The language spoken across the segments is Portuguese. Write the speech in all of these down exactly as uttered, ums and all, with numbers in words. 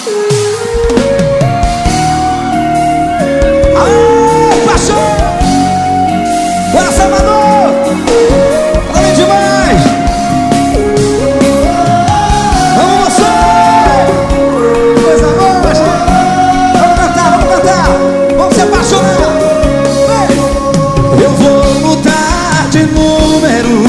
Aê, paixão! Bora, Salvador! Tá bem demais! Vamos, você! Coisa boa, paixão! Vamos cantar, vamos cantar! Vamos se apaixonar! Ei. Eu vou mudar de número.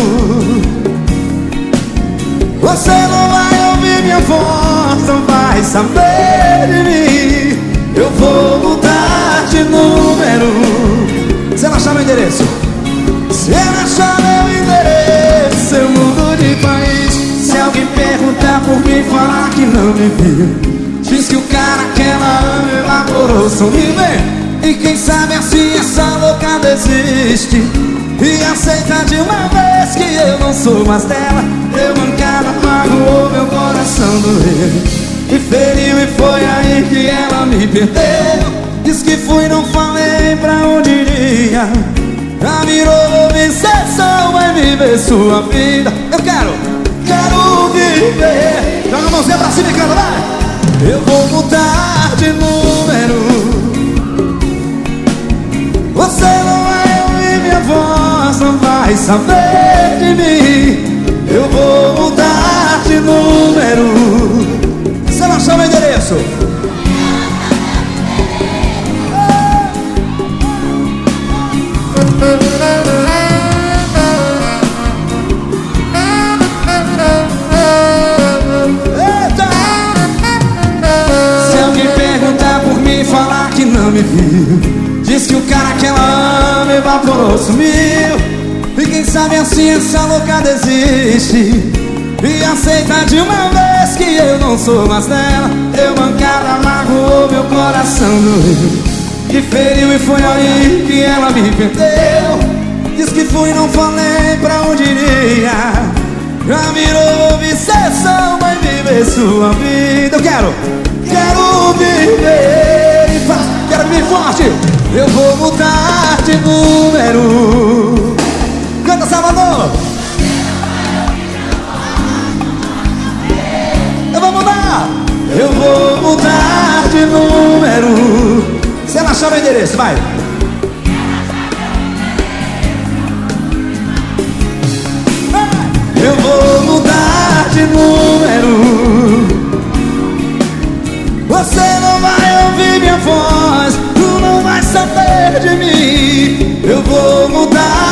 Você não vai ouvir minha voz, não vai saber de mim. Eu vou mudar de número. Se ela achar meu endereço, se ela achar meu endereço, eu mudo de país. Se alguém perguntar por mim, falar que não me viu, diz que o cara que ela ama evaporou, sumiu, vem. E quem sabe assim essa louca desiste e aceita de uma vez que eu não sou mais dela. Deu mancada, magoou, meu coração doeu, me feriu e foi aí que ela me perdeu. Diz que fui, não falei pra onde iria, já virou obsessão, vai viver sua vida. Eu quero, quero viver. Joga a mãozinha pra cima e canta, vai. Eu vou mudar de número. Você não vai ouvir minha voz, não vai saber de mim. Eu vou mudar de número. Você não achou meu endereço? Eita! Se alguém perguntar por mim, falar que não me viu, diz que o cara que ela ama evaporou, sumiu. E quem sabe assim essa louca desiste e aceita de uma vez que eu não sou mais dela. Deu mancada, magoou, meu coração doeu, que feriu e foi aí que ela me perdeu. Diz que fui, não falei pra onde iria, já virou obsessão, vai viver sua vida. Eu quero, quero viver, quero viver forte. Eu vou mudar de número. Canta, Salvador. Eu vou mudar. Eu vou mudar de número. Se ela achar o endereço, vai. Eu vou mudar de número. Você não vai ouvir minha voz, tu não vai saber de mim. Eu vou mudar